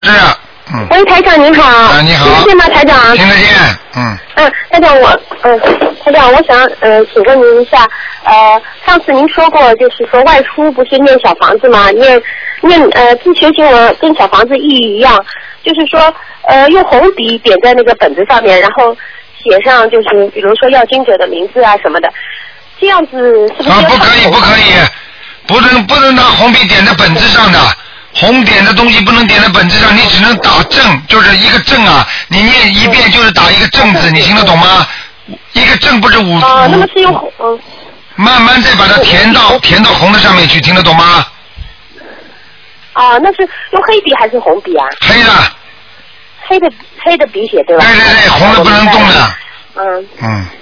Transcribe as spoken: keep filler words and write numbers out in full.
是啊。嗯。 喂，台长你好。 啊，你好。 听得见吗，台长？ 听得见。嗯。 嗯，台长我，嗯，台长，我想呃，请问您一下，呃，上次您说过，就是说外出不是念小房子吗？念念呃，自学经文跟小房子意义一样，就是说呃，用红笔点在那个本子上面，然后写上就是比如说要经者的名字啊什么的，这样子是不是？ 啊，不可以，不可以，不能不能拿红笔点在本子上的。红点的东西不能点在本子上，你只能打正，就是一个正啊，你念一遍就是打一个正字，你听得懂吗？一个正不是五。 啊，那么是用红。嗯。 慢慢再把它填到填到红的上面去，听得懂吗？ 啊，那是用黑笔还是红笔啊？ 黑的。 黑的黑的笔写对吧？ 对对对，红的不能动的。 嗯。 嗯。